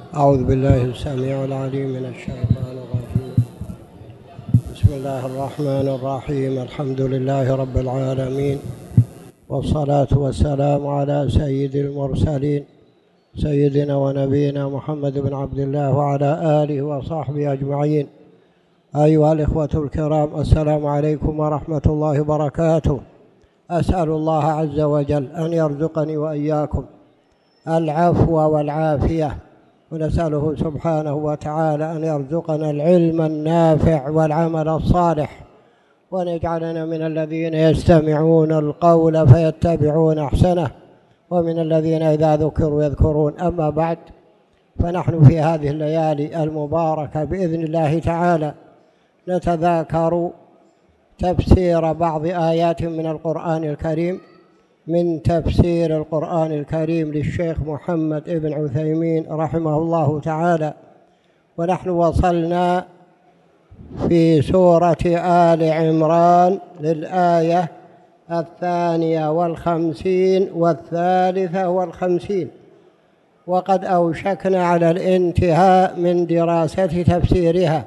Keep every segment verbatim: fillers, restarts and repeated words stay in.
أعوذ بالله السميع العليم من الشيطان الرجيم. بسم الله الرحمن الرحيم. الحمد لله رب العالمين، والصلاة والسلام على سيد المرسلين سيدنا ونبينا محمد بن عبد الله وعلى آله وصحبه أجمعين. أيها الإخوة الكرام، السلام عليكم ورحمة الله وبركاته. أسأل الله عز وجل أن يرزقني وإياكم العفو والعافية، ونسأله سبحانه وتعالى أن يرزقنا العلم النافع والعمل الصالح، وأن يجعلنا من الذين يستمعون القول فيتبعون أحسنه، ومن الذين إذا ذكروا يذكرون. أما بعد، فنحن في هذه الليالي المباركة بإذن الله تعالى نتذاكر تفسير بعض آيات من القرآن الكريم من تفسير القرآن الكريم للشيخ محمد بن عثيمين رحمه الله تعالى. ونحن وصلنا في سورة آل عمران للآية الثانية والخمسين والثالثة والخمسين، وقد أوشكنا على الانتهاء من دراسة تفسيرها،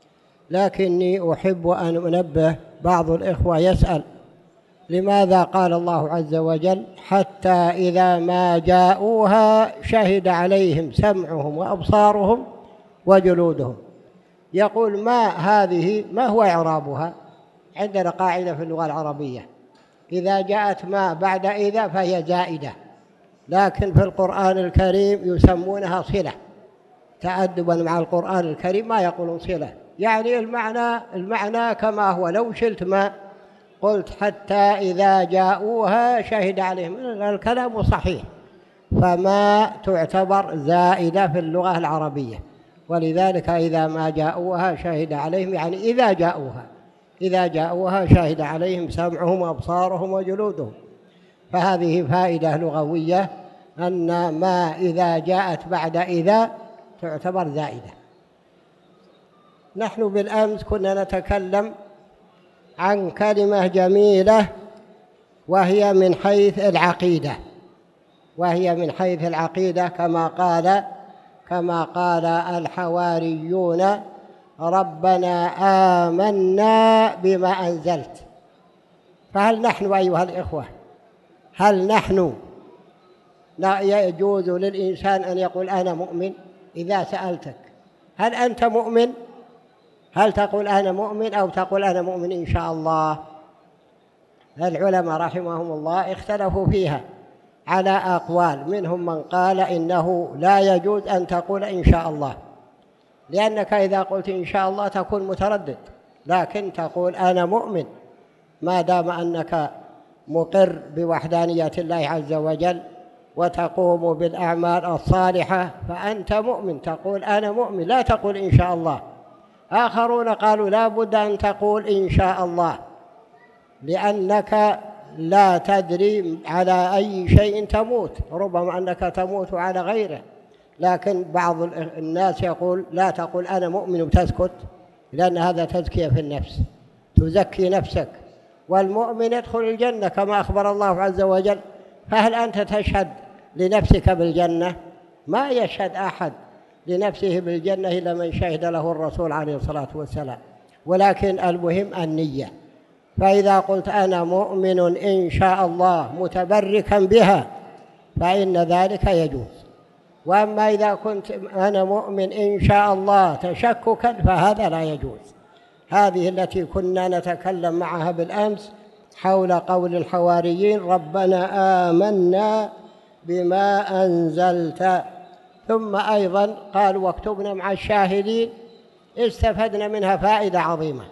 لكني أحب أن أنبه بعض الإخوة يسأل: لماذا قال الله عز وجل حتى إذا ما جاءوها شهد عليهم سمعهم وأبصارهم وجلودهم؟ يقول: ما هذه ما هو إعرابها؟ عندنا قاعدة في اللغة العربية: إذا جاءت ما بعد إذا فهي زائدة، لكن في القرآن الكريم يسمونها صلة، تأدبا مع القرآن الكريم ما يقولون صلة، يعني المعنى المعنى كما هو. لو شلت ما قلت حتى إذا جاءوها شهد عليهم، الكلام صحيح، فما تعتبر زائدة في اللغة العربية، ولذلك إذا ما جاءوها شهد عليهم يعني إذا جاءوها إذا جاءوها شهد عليهم سمعهم وأبصارهم وجلودهم. فهذه فائدة لغوية، أن ما إذا جاءت بعد إذا تعتبر زائدة. نحن بالأمس كنا نتكلم عن كلمة جميلة، وهي من حيث العقيدة وهي من حيث العقيدة كما قال كما قال الحواريون: ربنا آمنا بما أنزلت. فهل نحن أيها الإخوة هل نحن لا يجوز للإنسان أن يقول أنا مؤمن؟ إذا سألتك هل أنت مؤمن؟ هل تقول أنا مؤمن أو تقول أنا مؤمن إن شاء الله؟ العلماء رحمهم الله اختلفوا فيها على أقوال، منهم من قال إنه لا يجوز أن تقول إن شاء الله، لأنك إذا قلت إن شاء الله تكون متردد، لكن تقول أنا مؤمن ما دام أنك مقر بوحدانية الله عز وجل وتقوم بالأعمال الصالحة، فأنت مؤمن، تقول أنا مؤمن، لا تقول إن شاء الله. آخرون قالوا لا بد أن تقول إن شاء الله، لأنك لا تدري على أي شيء تموت، ربما أنك تموت على غيره. لكن بعض الناس يقول لا تقول أنا مؤمن وتسكت، لأن هذا تزكية في النفس، تزكي نفسك، والمؤمن يدخل الجنة كما أخبر الله عز وجل. فهل أنت تشهد لنفسك بالجنة؟ ما يشهد أحد لنفسه بالجنة إلا من شهد له الرسول عليه الصلاة والسلام، ولكن المهم النية. فإذا قلت أنا مؤمن إن شاء الله متبركا بها فإن ذلك يجوز، وأما إذا كنت أنا مؤمن إن شاء الله تشككا فهذا لا يجوز. هذه التي كنا نتكلم معها بالأمس حول قول الحواريين: ربنا آمنا بما أنزلت. ثم أيضا قال: واكتبنا مع الشاهدين. استفدنا منها فائدة عظيمة: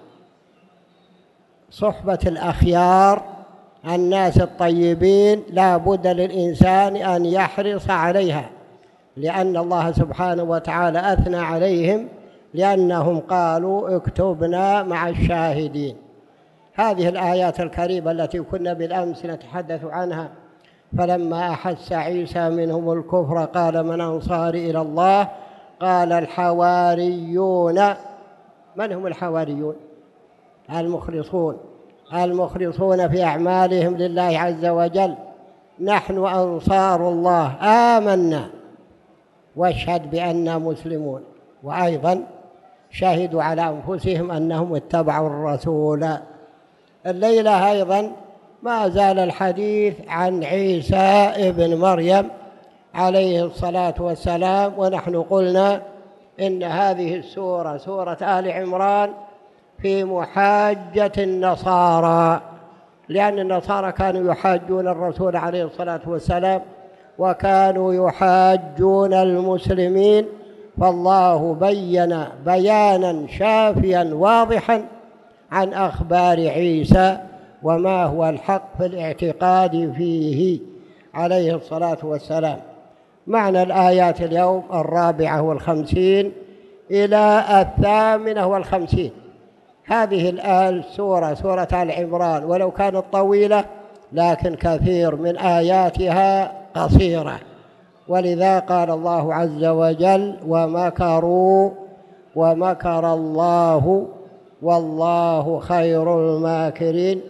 صحبة الأخيار، الناس الطيبين، لا بد للإنسان أن يحرص عليها، لأن الله سبحانه وتعالى أثنى عليهم لأنهم قالوا اكتبنا مع الشاهدين. هذه الآيات الكريمة التي كنا بالأمس نتحدث عنها: فلما أحس عيسى منهم الكفر قال من أنصاري إلى الله قال الحواريون. من هم الحواريون؟ المخلصون المخلصون في أعمالهم لله عز وجل. نحن أنصار الله، آمنا واشهد بأننا مسلمون، وأيضا شهدوا على أنفسهم أنهم اتبعوا الرسول. الليلة أيضا ما زال الحديث عن عيسى ابن مريم عليه الصلاة والسلام، ونحن قلنا إن هذه السورة سورة آل عمران في محاجة النصارى، لأن النصارى كانوا يحاجون الرسول عليه الصلاة والسلام وكانوا يحاجون المسلمين، فالله بين بيانا شافيا واضحا عن أخبار عيسى وما هو الحق في الاعتقاد فيه عليه الصلاة والسلام. معنى الآيات اليوم الرابعة والخمسين إلى الثامنة والخمسين. هذه الآية سورة سورة آل عمران ولو كانت طويلة لكن كثير من آياتها قصيرة، ولذا قال الله عز وجل: ومكروا ومكر الله والله خير الماكرين،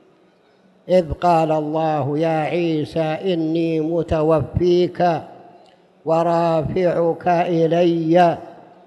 إذ قال الله يا عيسى إني متوفيك ورافعك إلي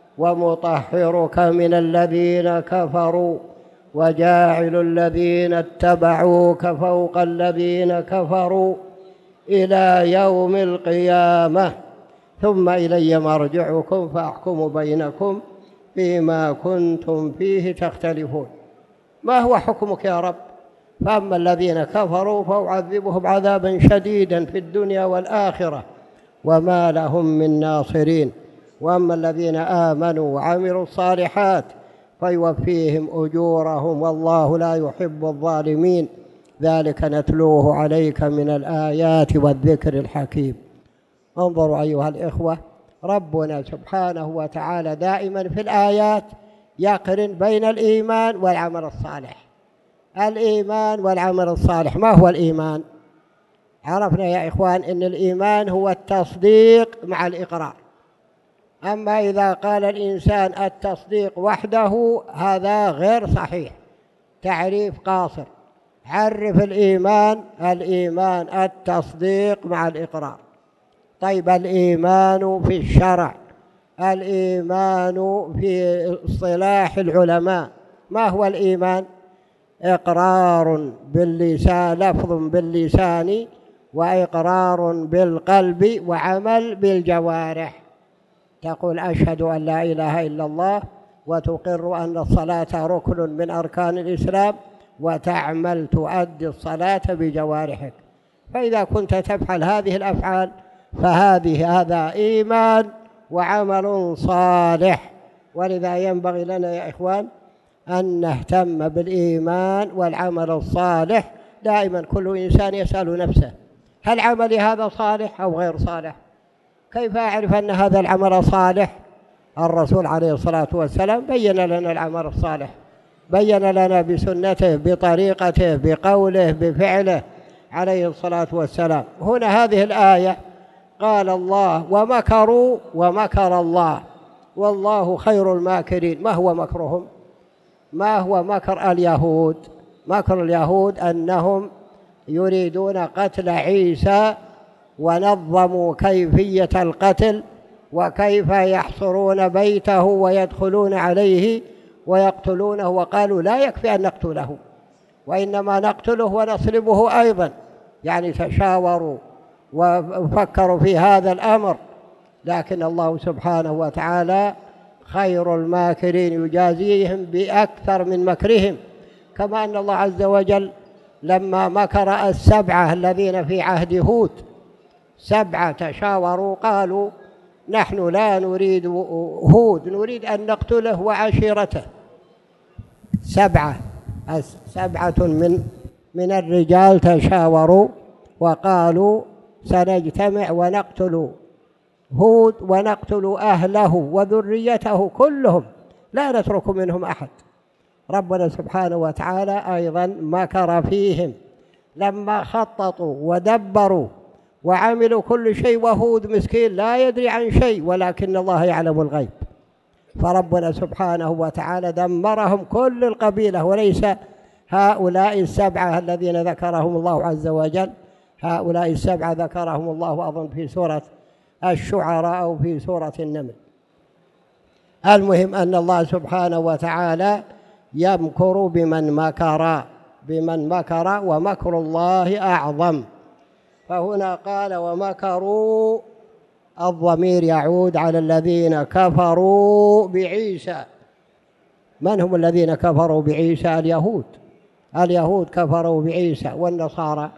ومطهرك من الذين كفروا وجاعل الذين اتبعوك فوق الذين كفروا إلى يوم القيامة ثم إلي مرجعكم فأحكم بينكم فيما كنتم فيه تختلفون. ما هو حكمك يا رب؟ فأما الذين كفروا فأعذبهم عذابا شديدا في الدنيا والآخرة وما لهم من ناصرين، وأما الذين آمنوا وعملوا الصالحات فيوفيهم أجورهم والله لا يحب الظالمين، ذلك نتلوه عليك من الآيات والذكر الحكيم. انظروا أيها الإخوة، ربنا سبحانه وتعالى دائما في الآيات يقرن بين الإيمان والعمل الصالح. الإيمان والعمل الصالح، ما هو الإيمان؟ عرفنا يا إخوان أن الإيمان هو التصديق مع الإقرار. أما إذا قال الإنسان التصديق وحده هذا غير صحيح، تعريف قاصر. عرف الإيمان: الإيمان التصديق مع الإقرار. طيب الإيمان في الشرع، الإيمان في اصطلاح العلماء، ما هو الإيمان؟ إقرار باللسان، لفظ باللسان وإقرار بالقلب وعمل بالجوارح. تقول أشهد أن لا إله إلا الله وتقر أن الصلاة ركن من أركان الإسلام وتعمل تؤدي الصلاة بجوارحك. فإذا كنت تفعل هذه الأفعال فهذه هذا إيمان وعمل صالح. ولذا ينبغي لنا يا إخوان أن نهتم بالإيمان والعمل الصالح دائما. كل إنسان يسأل نفسه: هل عملي هذا صالح أو غير صالح؟ كيف أعرف أن هذا العمل صالح؟ الرسول عليه الصلاة والسلام بين لنا العمل الصالح، بين لنا بسنته، بطريقته، بقوله، بفعله عليه الصلاة والسلام. هنا هذه الآية قال الله: ومكروا ومكر الله والله خير الماكرين. ما هو مكرهم؟ ما هو مكر اليهود؟ مكر اليهود أنهم يريدون قتل عيسى، ونظموا كيفية القتل وكيف يحصرون بيته ويدخلون عليه ويقتلونه، وقالوا لا يكفي أن نقتله وإنما نقتله ونصلبه أيضا. يعني تشاوروا وفكروا في هذا الأمر، لكن الله سبحانه وتعالى خير الماكرين يجازيهم بأكثر من مكرهم. كما أن الله عز وجل لما مكر السبعة الذين في عهد هود، سبعة تشاوروا قالوا نحن لا نريد هود، نريد أن نقتله وعشيرته. سبعة سبعة من من الرجال تشاوروا وقالوا سنجتمع ونقتل هود ونقتل أهله وذريته كلهم، لا نترك منهم أحد. ربنا سبحانه وتعالى أيضا مكر فيهم لما خططوا ودبروا وعملوا كل شيء، وهود مسكين لا يدري عن شيء، ولكن الله يعلم الغيب. فربنا سبحانه وتعالى دمرهم كل القبيلة، وليس هؤلاء السبعة الذين ذكرهم الله عز وجل. هؤلاء السبعة ذكرهم الله أظن في سورة الشعراء أو في سورة النمل. المهم أن الله سبحانه وتعالى يمكر بمن مكر بمن مكر ومكر الله أعظم. فهنا قال ومكروا، الضمير يعود على الذين كفروا بعيسى. من هم الذين كفروا بعيسى؟ اليهود. اليهود كفروا بعيسى، والنصارى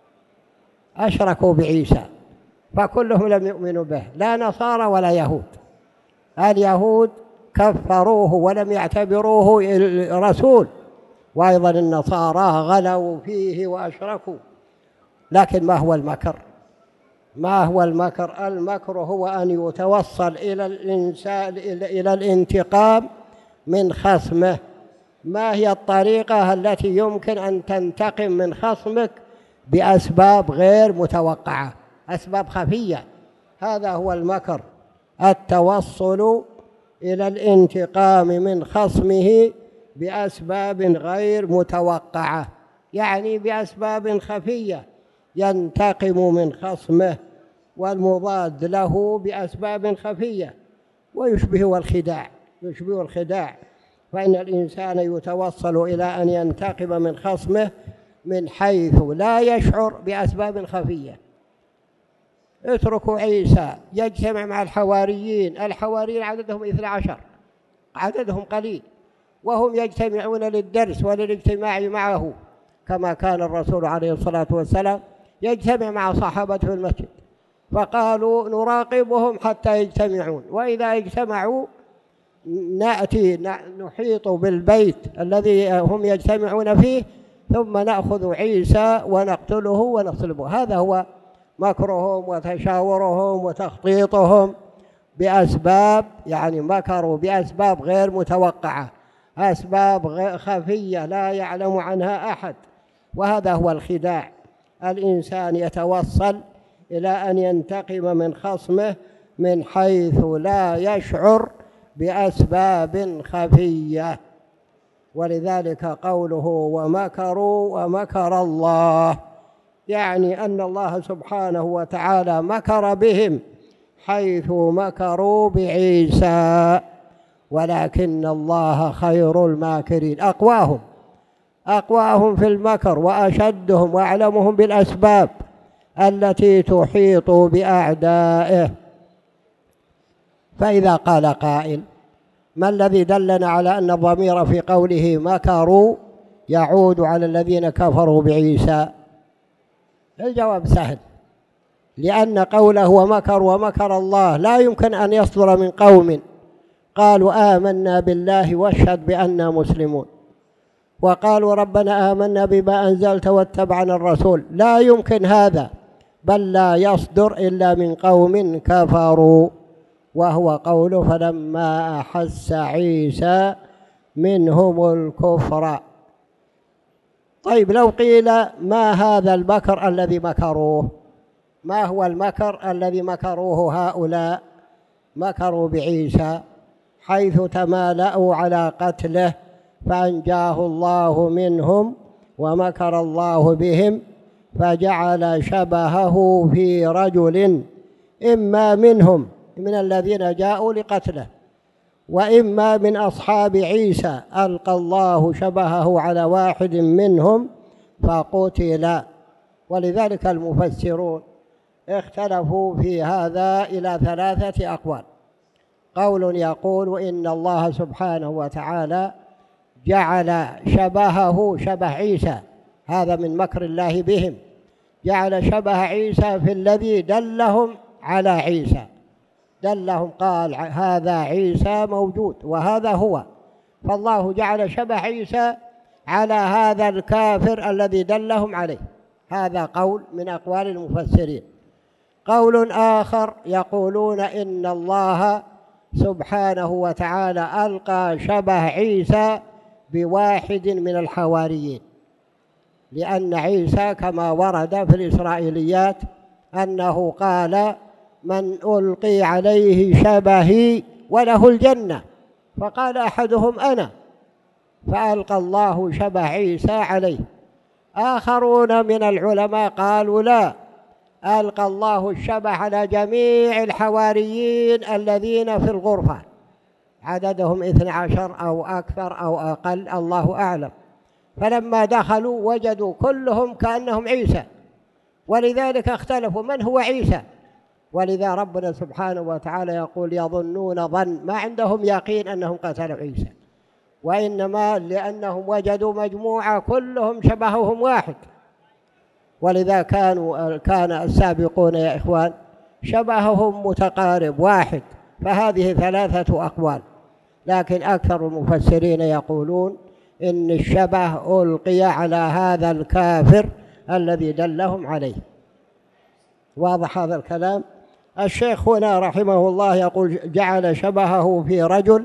أشركوا بعيسى، فكلهم لم يؤمنوا به، لا نصارى ولا يهود. اليهود كفروه ولم يعتبروه رسول، وأيضا النصارى غلوا فيه وأشركوا. لكن ما هو المكر؟ ما هو المكر؟ المكر هو أن يتوصل إلى الإنسان إلى الانتقام من خصمه. ما هي الطريقة التي يمكن أن تنتقم من خصمك؟ بأسباب غير متوقعة، أسباب خفية. هذا هو المكر، التوصل إلى الانتقام من خصمه بأسباب غير متوقعة، يعني بأسباب خفية. ينتقم من خصمه والمضاد له بأسباب خفية، ويشبه الخداع يشبه الخداع فإن الإنسان يتوصل إلى أن ينتقم من خصمه من حيث لا يشعر بأسباب خفية. اتركوا عيسى يجتمع مع الحواريين، الحواريين عددهم اثنا عشر، عددهم قليل، وهم يجتمعون للدرس وللاجتماع معه، كما كان الرسول عليه الصلاة والسلام يجتمع مع صحابته في المسجد، فقالوا نراقبهم حتى يجتمعون، وإذا اجتمعوا نأتي نحيط بالبيت الذي هم يجتمعون فيه، ثم نأخذ عيسى ونقتله ونصلبه. هذا هو مكرهم وتشاورهم وتخطيطهم بأسباب، يعني مكروا بأسباب غير متوقعة، أسباب خفية لا يعلم عنها أحد. وهذا هو الخداع، الإنسان يتوصل إلى أن ينتقم من خصمه من حيث لا يشعر بأسباب خفية. ولذلك قوله ومكروا ومكر الله، يعني أن الله سبحانه وتعالى مكر بهم حيث مكروا بعيسى، ولكن الله خير الماكرين، أقواهم أقواهم في المكر وأشدهم وأعلمهم بالأسباب التي تحيط بأعدائه. فإذا قال قائل ما الذي دلنا على أن الضمير في قوله مكروا يعود على الذين كفروا بعيسى؟ الجواب سهل، لأن قوله ومكر ومكر الله لا يمكن أن يصدر من قوم قالوا آمنا بالله واشهد بأننا مسلمون، وقالوا ربنا آمنا بما أنزلت واتبعنا الرسول، لا يمكن هذا، بل لا يصدر إلا من قوم كفروا، وهو قوله فلما أحس عيسى منهم الكفر. طيب لو قيل ما هذا المكر الذي مكروه؟ ما هو المكر الذي مكروه هؤلاء؟ مكروا بعيسى حيث تمالأوا على قتله فأنجاه الله منهم، ومكر الله بهم فجعل شبهه في رجل إما منهم من الذين جاءوا لقتله، وإما من أصحاب عيسى، ألقى الله شبهه على واحد منهم فقتل. ولذلك المفسرون اختلفوا في هذا إلى ثلاثة أقوال. قول يقول إن الله سبحانه وتعالى جعل شبهه شبه عيسى، هذا من مكر الله بهم، جعل شبه عيسى في الذي دلهم على عيسى، دلهم قال هذا عيسى موجود وهذا هو، فالله جعل شبه عيسى على هذا الكافر الذي دلهم عليه. هذا قول من أقوال المفسرين. قول آخر يقولون إن الله سبحانه وتعالى ألقى شبه عيسى بواحد من الحواريين، لأن عيسى كما ورد في الإسرائيليات أنه قال من ألقي عليه شبهي وله الجنة، فقال أحدهم أنا، فألقى الله شبه عيسى عليه. آخرون من العلماء قالوا لا، ألقى الله الشبه على جميع الحواريين الذين في الغرفة، عددهم اثني عشر أو أكثر أو أقل الله أعلم. فلما دخلوا وجدوا كلهم كأنهم عيسى، ولذلك اختلفوا من هو عيسى. ولذا ربنا سبحانه وتعالى يقول يظنون ظن، ما عندهم يقين أنهم قتلوا عيسى، وإنما لأنهم وجدوا مجموعة كلهم شبههم واحد. ولذا كانوا كان السابقون يا إخوان شبههم متقارب واحد، فهذه ثلاثة أقوال. لكن أكثر المفسرين يقولون إن الشبه ألقي على هذا الكافر الذي دلهم عليه. واضح هذا الكلام؟ الشيخ هنا رحمه الله يقول جعل شبهه في رجل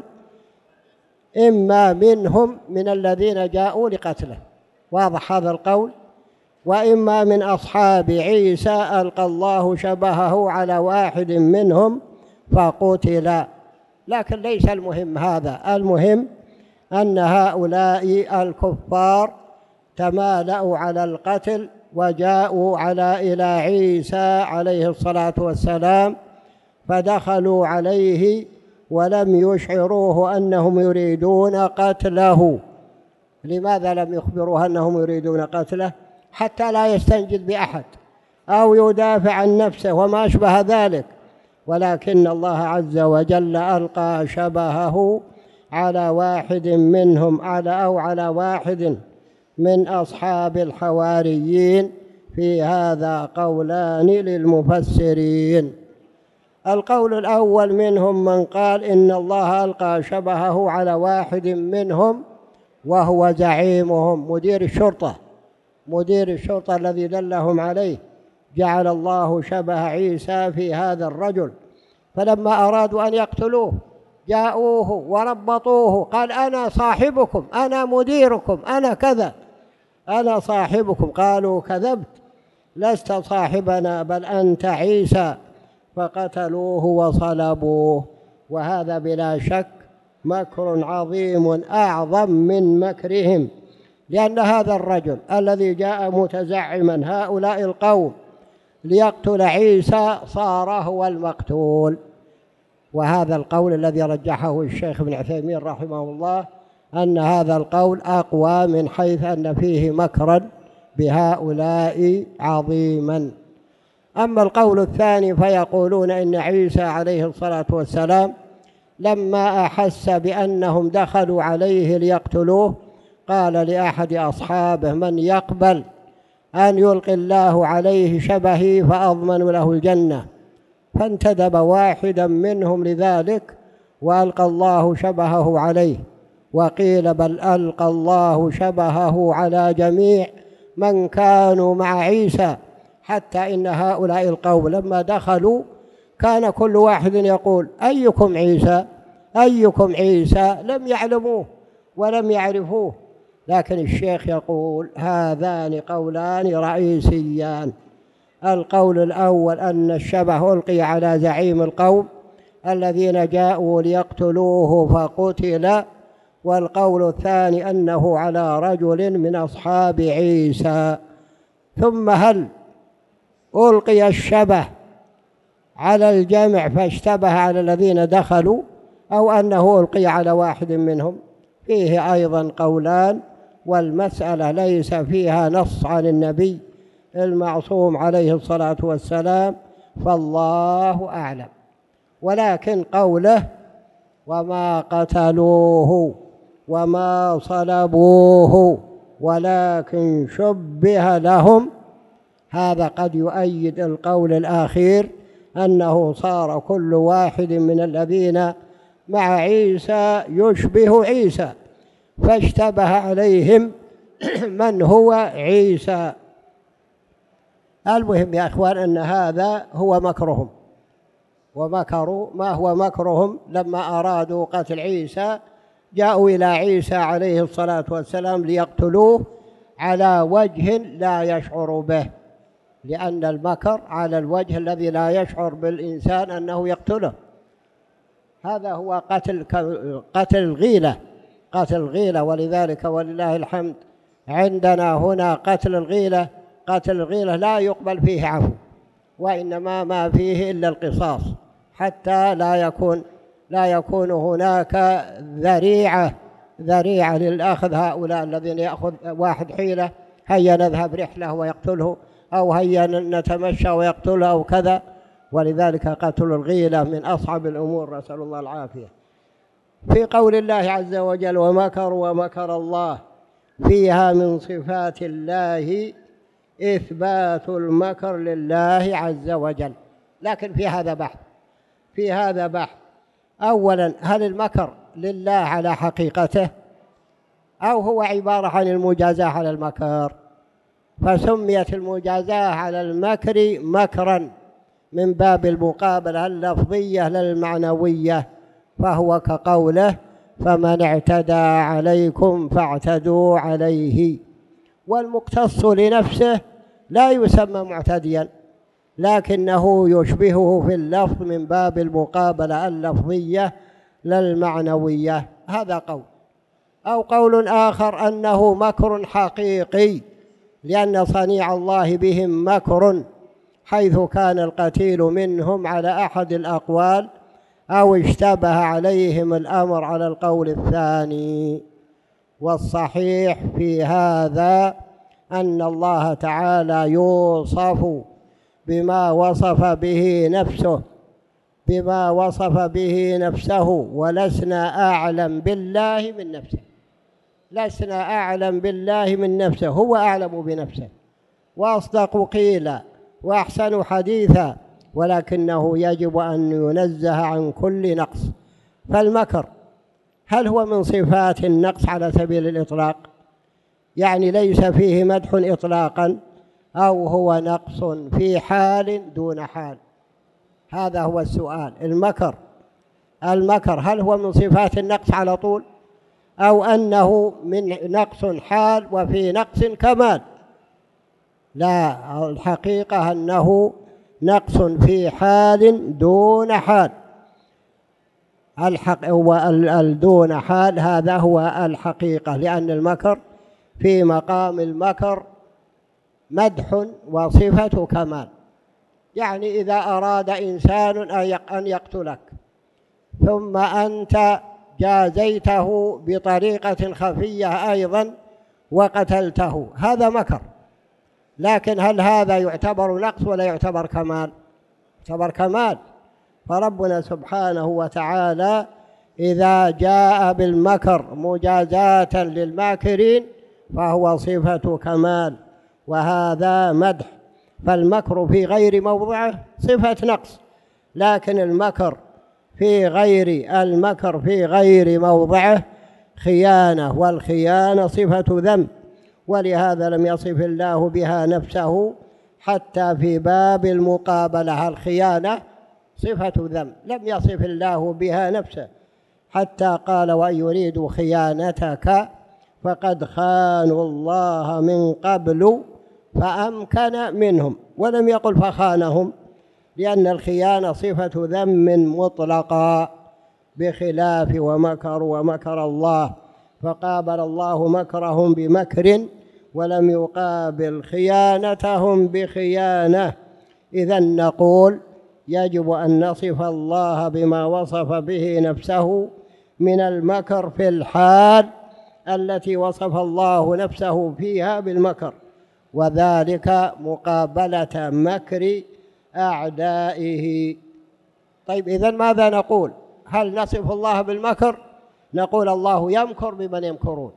إما منهم من الذين جاءوا لقتله، واضح هذا القول، وإما من أصحاب عيسى ألقى الله شبهه على واحد منهم فقتل. لكن ليس المهم هذا، المهم أن هؤلاء الكفار تمالأوا على القتل وجاءوا على إلى عيسى عليه الصلاة والسلام، فدخلوا عليه ولم يشعروه أنهم يريدون قتله. لماذا لم يخبروه أنهم يريدون قتله؟ حتى لا يستنجد بأحد أو يدافع عن نفسه وما أشبه ذلك. ولكن الله عز وجل ألقى شبهه على واحد منهم على أو على واحد من أصحاب الحواريين. في هذا قولان للمفسرين. القول الأول منهم من قال إن الله ألقى شبهه على واحد منهم وهو زعيمهم مدير الشرطة، مدير الشرطة الذي دلهم عليه، جعل الله شبه عيسى في هذا الرجل. فلما أرادوا أن يقتلوه جاءوه وربطوه، قال أنا صاحبكم، أنا مديركم، أنا كذا، أنا صاحبكم. قالوا كذبت، لست صاحبنا بل أنت عيسى. فقتلوه وصلبوه. وهذا بلا شك مكر عظيم أعظم من مكرهم، لأن هذا الرجل الذي جاء متزعما هؤلاء القوم ليقتل عيسى صار هو المقتول. وهذا القول الذي رجحه الشيخ ابن عثيمين رحمه الله أن هذا القول أقوى من حيث أن فيه مكرا بهؤلاء عظيما. أما القول الثاني فيقولون إن عيسى عليه الصلاة والسلام لما أحس بأنهم دخلوا عليه ليقتلوه قال لأحد أصحابه من يقبل أن يلقي الله عليه شبهي فأضمن له الجنة، فانتدب واحدا منهم لذلك وألقى الله شبهه عليه. وقيل بل ألقى الله شبهه على جميع من كانوا مع عيسى، حتى إن هؤلاء القوم لما دخلوا كان كل واحد يقول أيكم عيسى أيكم عيسى، لم يعلموه ولم يعرفوه. لكن الشيخ يقول هذان قولان رئيسيان. القول الأول أن الشبه ألقي على زعيم القوم الذين جاءوا ليقتلوه فقتل، والقول الثاني أنه على رجل من أصحاب عيسى. ثم هل ألقي الشبه على الجمع فاشتبه على الذين دخلوا، أو أنه ألقي على واحد منهم؟ فيه أيضا قولان، والمسألة ليس فيها نص عن النبي المعصوم عليه الصلاة والسلام، فالله أعلم. ولكن قوله وما قتلوه وما صلبوه ولكن شبه لهم، هذا قد يؤيد القول الأخير أنه صار كل واحد من الذين مع عيسى يشبه عيسى فاشتبه عليهم من هو عيسى. المهم يا أخوان أن هذا هو مكرهم، ومكروا ما هو مكرهم لما أرادوا قتل عيسى جاءوا إلى عيسى عليه الصلاة والسلام ليقتلوه على وجه لا يشعر به، لأن المكر على الوجه الذي لا يشعر بالإنسان أنه يقتله. هذا هو قتل قتل الغيلة، قتل الغيلة. ولذلك ولله الحمد عندنا هنا قتل الغيلة، قتل الغيلة لا يقبل فيه عفو، وإنما ما فيه إلا القصاص، حتى لا يكون لا يكون هناك ذريعة ذريعة للأخذ هؤلاء الذين يأخذ واحد حيلة، هيا نذهب رحلة ويقتله، أو هيا نتمشى ويقتله أو كذا. ولذلك قتل الغيلة من أصعب الأمور، نسأل الله العافية. في قول الله عز وجل ومكروا ومكر الله، فيها من صفات الله إثبات المكر لله عز وجل. لكن في هذا بحث في هذا بحث أولا، هل المكر لله على حقيقته أو هو عبارة عن المجازاة على المكر؟ فسميت المجازاة على المكر مكرا من باب المقابلة اللفظية للمعنوية، فهو كقوله فمن اعتدى عليكم فاعتدوا عليه. والمقتص لنفسه لا يسمى معتديا، لكنه يشبهه في اللفظ من باب المقابلة اللفظية للمعنوية. هذا قول. أو قول آخر أنه مكر حقيقي، لأن صنيع الله بهم مكر، حيث كان القتيل منهم على أحد الأقوال أو اشتبه عليهم الأمر على القول الثاني. والصحيح في هذا أن الله تعالى يوصف بما وصف به نفسه بما وصف به نفسه ولسنا أعلم بالله من نفسه لسنا أعلم بالله من نفسه هو أعلم بنفسه وأصدق قيلا وأحسن حديثا، ولكنه يجب أن ينزه عن كل نقص. فالمكر هل هو من صفات النقص على سبيل الإطلاق، يعني ليس فيه مدح إطلاقا، أو هو نقص في حال دون حال؟ هذا هو السؤال. المكر المكر هل هو من صفات النقص على طول، أو أنه من نقص حال وفي نقص كمال؟ لا، الحقيقة أنه نقص في حال دون حال. الحق والدون حال هذا هو الحقيقة، لأن المكر في مقام المكر مدح وصفة كمال. يعني إذا أراد إنسان أن يقتلك ثم أنت جازيته بطريقة خفية أيضا وقتلته، هذا مكر. لكن هل هذا يعتبر نقص ولا يعتبر كمال؟ يعتبر كمال. فربنا سبحانه وتعالى إذا جاء بالمكر مجازاة للماكرين فهو صفة كمال، وهذا مدح. فالمكر في غير موضعه صفة نقص، لكن المكر في غير المكر في غير موضعه خيانة، والخيانة صفة ذم، ولهذا لم يصف الله بها نفسه حتى في باب المقابلة. الخيانة صفة ذم لم يصف الله بها نفسه، حتى قال وإن يريدوا خيانتك فقد خانوا الله من قبل فأمكن منهم، ولم يقل فخانهم، لأن الخيانة صفة ذم مطلقة، بخلاف ومكر ومكر الله، فقابل الله مكرهم بمكر ولم يقابل خيانتهم بخيانة. إذن نقول يجب أن نصف الله بما وصف به نفسه من المكر في الحال التي وصف الله نفسه فيها بالمكر، وذلك مقابلة مكر أعدائه. طيب إذن ماذا نقول؟ هل نصف الله بالمكر؟ نقول الله يمكر بمن يمكرون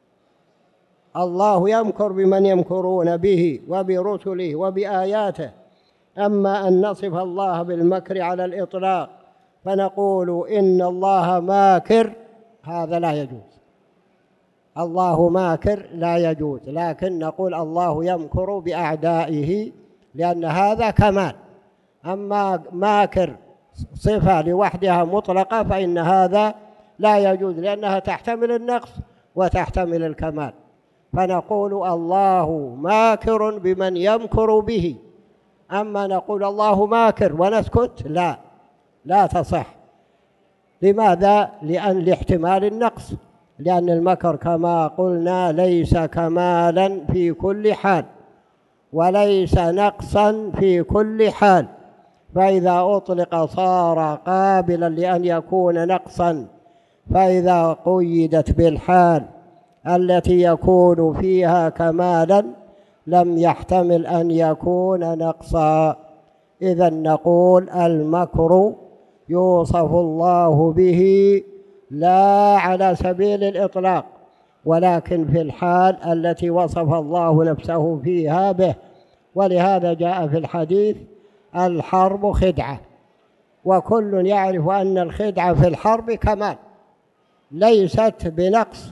الله يمكر بمن يمكرون به وبرسله وبآياته. أما أن نصف الله بالمكر على الإطلاق فنقول إن الله ماكر، هذا لا يجوز. الله ماكر لا يجوز، لكن نقول الله يمكر بأعدائه، لأن هذا كمال. أما ماكر صفة لوحدها مطلقة فإن هذا لا يجوز، لأنها تحتمل النقص وتحتمل الكمال. فنقول الله ماكر بمن يمكر به. أما نقول الله ماكر ونسكت، لا لا تصح. لماذا؟ لأن لاحتمال النقص، لأن المكر كما قلنا ليس كمالا في كل حال، وليس نقصا في كل حال، فإذا أطلق صار قابلا لأن يكون نقصا، فإذا قيدت بالحال التي يكون فيها كمالا لم يحتمل أن يكون نقصا. إذن نقول المكر يوصف الله به لا على سبيل الإطلاق، ولكن في الحال التي وصف الله نفسه فيها به. ولهذا جاء في الحديث الحرب خدعة، وكل يعرف أن الخدعة في الحرب كمال ليست بنقص.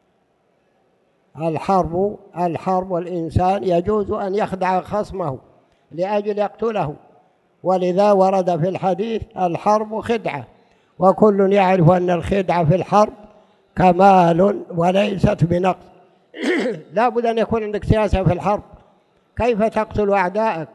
الحرب الحرب والإنسان يجوز أن يخدع خصمه لأجل يقتله، ولذا ورد في الحديث الحرب خدعة، وكل يعرف أن الخدعة في الحرب كمال وليست بنقص. لا بد أن يكون عندك سياسة في الحرب، كيف تقتل أعدائك،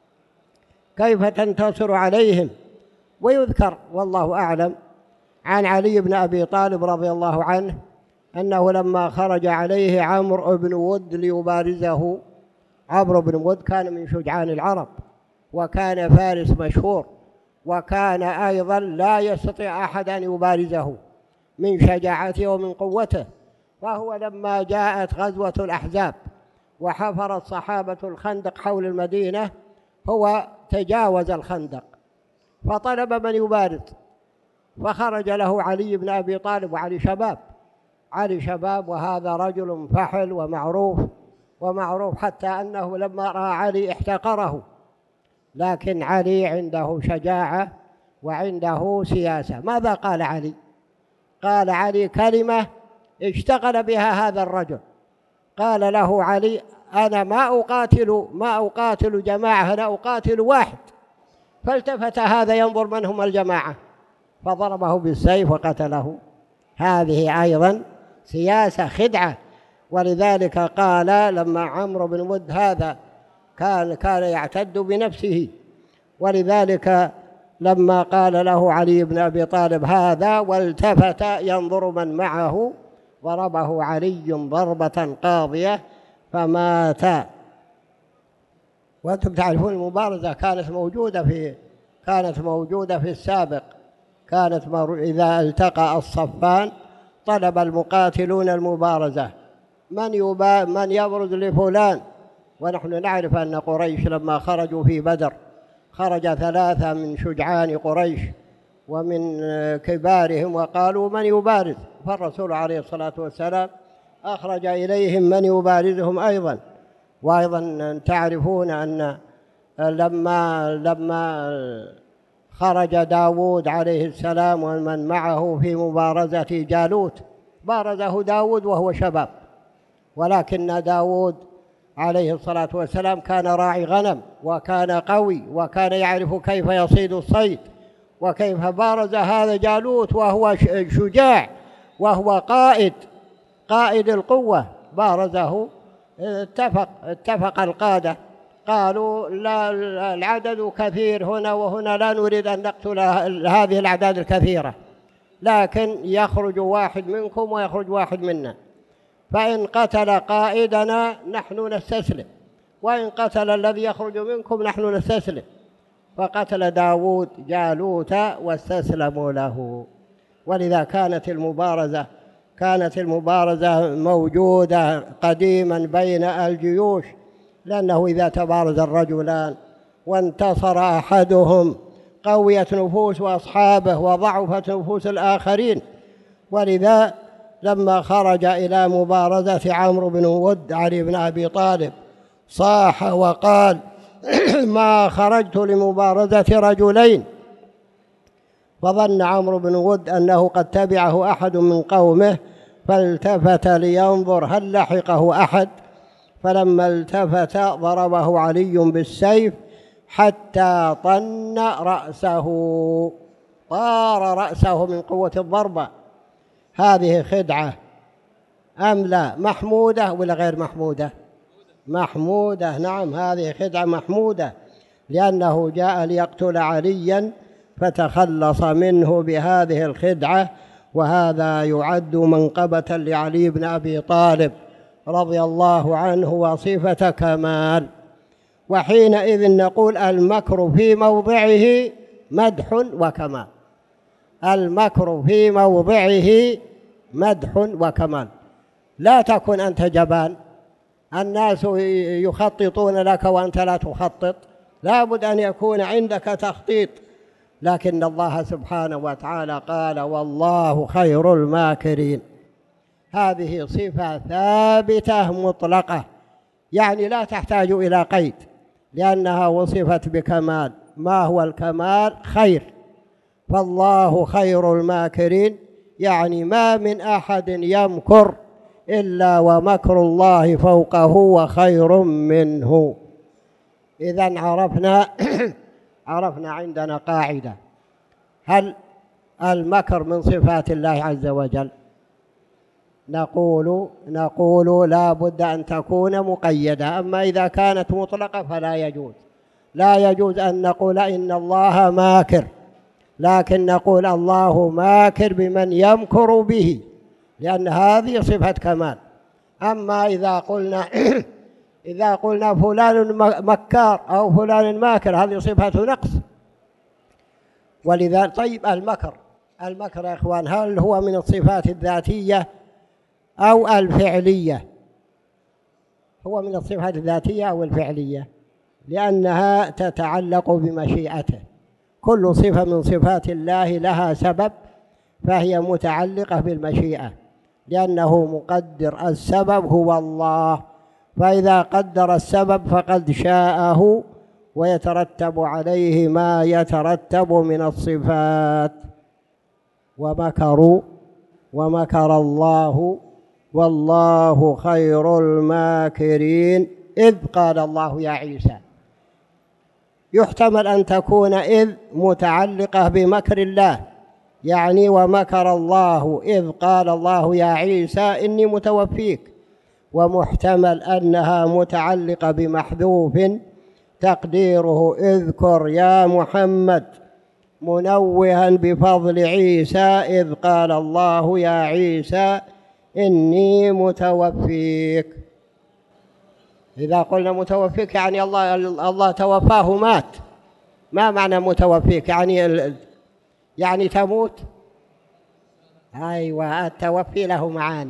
كيف تنتصر عليهم. ويذكر والله أعلم عن علي بن أبي طالب رضي الله عنه أنه لما خرج عليه عمرو بن ود ليبارزه، عمرو بن ود كان من شجعان العرب، وكان فارس مشهور، وكان أيضا لا يستطيع أحد أن يبارزه من شجاعته ومن قوته. فهو لما جاءت غزوة الأحزاب وحفر الصحابة الخندق حول المدينة، هو تجاوز الخندق فطلب من يبارز، فخرج له علي بن أبي طالب، وعلي شباب، علي شباب وهذا رجل فحل ومعروف ومعروف حتى أنه لما رأى علي احتقره. لكن علي عنده شجاعة وعنده سياسة. ماذا قال علي؟ قال علي كلمة اشتغل بها هذا الرجل. قال له علي: أنا ما أقاتل ما أقاتل جماعة، أنا أقاتل واحد. فالتفت هذا ينظر من هم الجماعة، فضربه بالسيف وقتله. هذه أيضا سياسة خدعة. ولذلك قال لما عمرو بن ود هذا كان كان يعتد بنفسه، ولذلك لما قال له علي بن أبي طالب هذا والتفت ينظر من معه، ضربه علي ضربة قاضية فمات. وأنتم تعرفون المبارزة كانت موجودة في كانت موجودة في السابق. كانت إذا التقى الصفان طلب المقاتلون المبارزة، من يبا من يبرز لفلان. ونحن نعرف أن قريش لما خرجوا في بدر خرج ثلاثة من شجعان قريش ومن كبارهم وقالوا من يبارز، فالرسول عليه الصلاة والسلام أخرج إليهم من يبارزهم أيضا. وأيضا تعرفون أن لما لما خرج داود عليه السلام ومن معه في مبارزة جالوت، بارزه داود وهو شباب، ولكن داود عليه الصلاة والسلام كان راعي غنم وكان قوي وكان يعرف كيف يصيد الصيد، وكيف بارز هذا جالوت وهو شجاع وهو قائد قائد القوة، بارزه. اتفق اتفق القادة قالوا لا العدد كثير هنا وهنا، لا نريد أن نقتل هذه الأعداد الكثيرة، لكن يخرج واحد منكم ويخرج واحد منا، فإن قتل قائدنا نحن نستسلم، وإن قتل الذي يخرج منكم نحن نستسلم. فقتل داود جالوت واستسلموا له. ولذا كانت المبارزة كانت المبارزة موجودة قديما بين الجيوش، لأنه إذا تبارز الرجلان وانتصر أحدهم قويت نفوس أصحابه وضعفت نفوس الآخرين. ولذا لما خرج إلى مبارزة عمرو بن ود علي بن أبي طالب صاح وقال: ما خرجت لمبارزة رجلين. فظن عمرو بن ود أنه قد تبعه أحد من قومه، فالتفت لينظر هل لحقه أحد، فلما التفت ضربه علي بالسيف حتى طن رأسه، طار رأسه من قوة الضربة. هذه خدعة أم لا؟ محمودة ولا غير محمودة؟ محمودة، نعم، هذه خدعة محمودة، لأنه جاء ليقتل عليا فتخلص منه بهذه الخدعة، وهذا يعد منقبة لعلي بن أبي طالب رضي الله عنه وصفة كمال. وحينئذ نقول المكر في موضعه مدح وكمال. المكر في موضعه مدح وكمال. لا تكن أنت جبان، الناس يخططون لك وأنت لا تخطط، لا بد أن يكون عندك تخطيط. لكن الله سبحانه وتعالى قال والله خير الماكرين. هذه صفة ثابتة مطلقة، يعني لا تحتاج إلى قيد، لأنها وصفت بكمال. ما هو الكمال؟ خير. فالله خير الماكرين، يعني ما من أحد يمكر إلا ومكر الله فوقه وخير منه. إذن عرفنا عرفنا عندنا قاعدة: هل المكر من صفات الله عز وجل؟ نقول نقول لا بد أن تكون مقيدة. أما إذا كانت مطلقة فلا يجوز. لا يجوز أن نقول إن الله ماكر، لكن نقول الله ماكر بمن يمكر به، لأن هذه صفة كمال. أما إذا قلنا إذا قلنا فلان مكار أو فلان ماكر، هذه صفة نقص. ولذا طيب المكر المكر يا إخوان، هل هو من الصفات الذاتية أو الفعلية؟ هو من الصفات الذاتية أو الفعلية، لأنها تتعلق بمشيئته. كل صفة من صفات الله لها سبب، فهي متعلقة بالمشيئة، لأنه مقدر. السبب هو الله، فإذا قدر السبب فقد شاءه، ويترتب عليه ما يترتب من الصفات. ومكروا ومكر الله والله خير الماكرين إذ قال الله يا عيسى. يحتمل أن تكون إذ متعلقة بمكر الله، يعني ومكر الله إذ قال الله يا عيسى إني متوفيك، ومحتمل أنها متعلقة بمحذوف تقديره اذكر يا محمد، منوها بفضل عيسى إذ قال الله يا عيسى إني متوفيك. إذا قلنا متوفيك يعني الله الله توفاه مات. ما معنى متوفيك؟ يعني يعني تموت. أيوة، التوفي له معاني،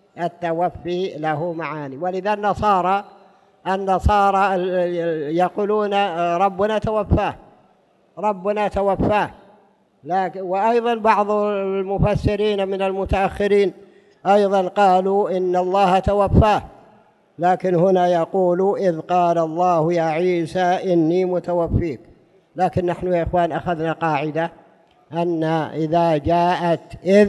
التوفي له معاني. ولذا النصارى النصارى يقولون ربنا توفاه، ربنا توفاه. لكن وأيضا بعض المفسرين من المتأخرين أيضا قالوا إن الله توفاه، لكن هنا يقول إذ قال الله يا عيسى إني متوفيك. لكن نحن يا إخوان أخذنا قاعدة أن إذا جاءت إذ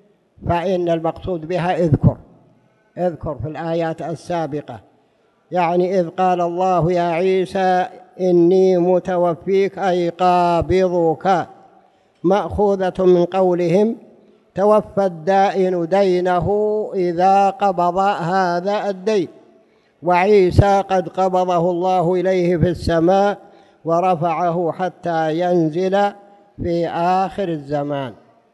فإن المقصود بها اذكر اذكر في الآيات السابقة. يعني إذ قال الله يا عيسى إني متوفيك أي قابضك، مأخوذة من قولهم توفى الدائن دينه إذا قبض هذا الدين، وعيسى قد قبضه الله إليه في السماء ورفعه حتى ينزل في آخر الزمان.